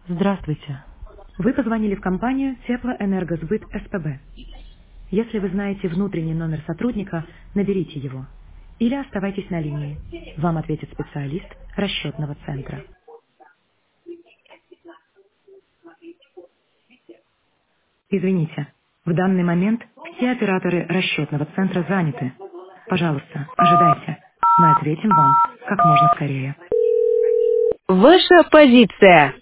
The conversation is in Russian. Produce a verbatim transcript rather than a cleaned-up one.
Здравствуйте. Вы позвонили в компанию Теплоэнергосбыт СПБ. Если вы знаете внутренний номер сотрудника, наберите его. Или оставайтесь на линии. Вам ответит специалист расчетного центра. Извините, в данный момент все операторы расчетного центра заняты. Пожалуйста, ожидайте. Мы ответим вам как можно скорее. Ваша позиция.